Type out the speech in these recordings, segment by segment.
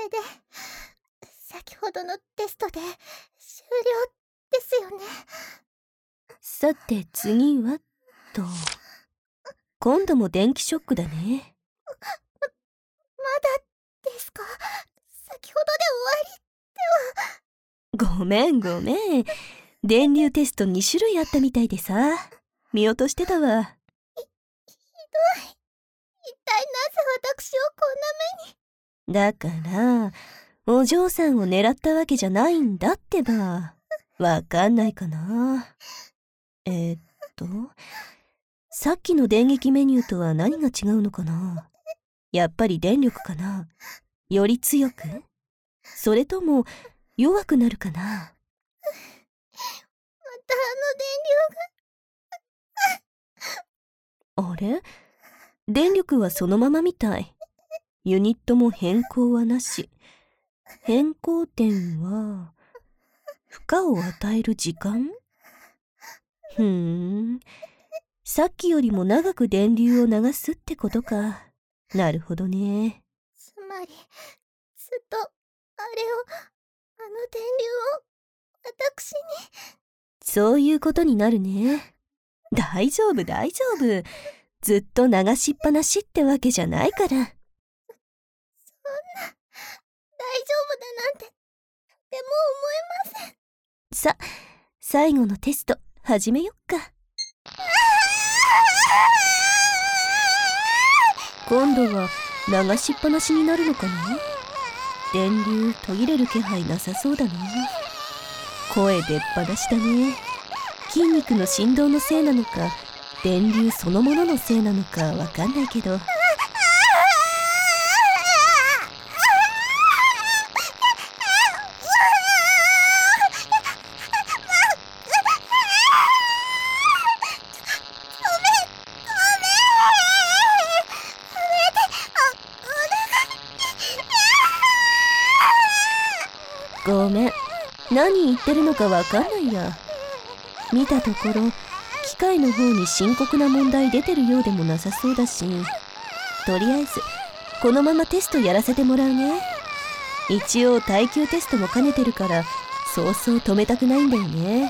れで先ほどのテストで終了ですよね。 さて次はと。今度も電気ショックだね。 まだですか？先ほどで終わりごめんごめん。電流テスト2種類あったみたいでさ、見落としてたわ。 ひどい。一体なぜ私をこんな目に。 だからお嬢さんを狙ったわけじゃないんだってば。わかんないかな。さっきの電撃メニューとは何が違うのかな。やっぱり電力かな。より強く？それとも弱くなるかな。 またあれ？電力はそのままみたい。ユニットも変更はなし。変更点は負荷を与える時間？さっきよりも長く電流を流すってことか。なるほどね。 つまりずっとあの電流を私に。 そういうことになるね。大丈夫大丈夫。ずっと流しっぱなしってわけじゃないから。 そんな大丈夫だなんてとても思えません。 さ、最後のテスト始めよっか。今度は流しっぱなしになるのかな。電流途切れる気配なさそうだな。声出っ放しだね。筋肉の振動のせいなのか、電流そのもののせいなのかわかんないけど。ごめん、何言ってるのかわかんないや。見たところ機械の方に深刻な問題出てるようでもなさそうだし、とりあえずこのままテストやらせてもらうね。一応耐久テストも兼ねてるからそうそう止めたくないんだよね。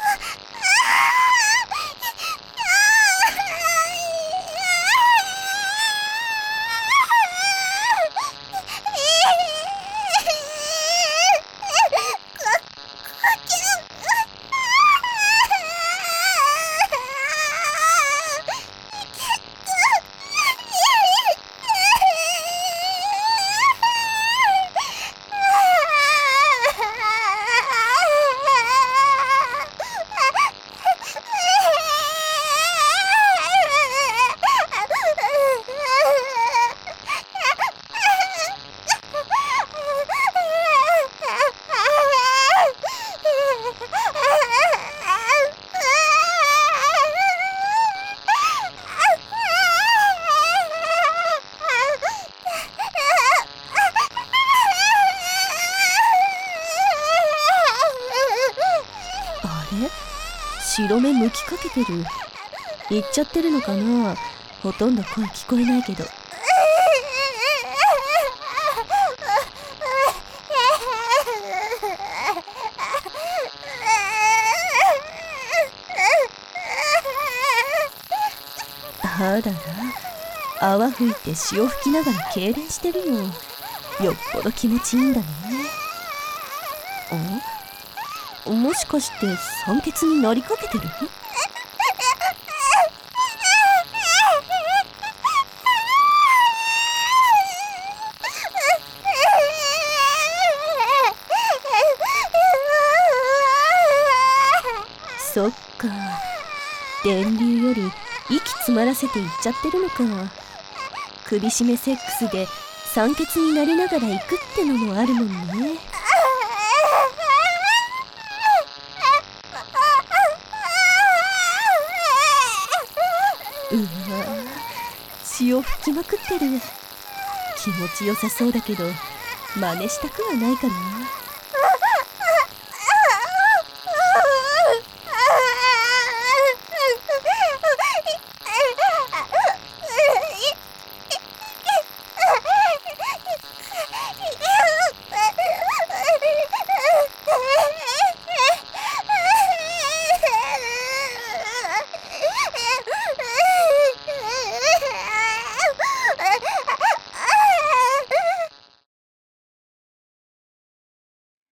白目向きかけてる。行っちゃってるのかな。ほとんど声聞こえないけど。あらら、泡吹いて潮吹きながら痙攣してるよ。よっぽど気持ちいいんだね。もしかして酸欠になりかけてる？そっか、電流より息詰まらせていっちゃってるのか。首絞めセックスで酸欠になりながら行くってのもあるもんね。うわ、潮吹きまくってる。気持ちよさそうだけど真似したくはないかな。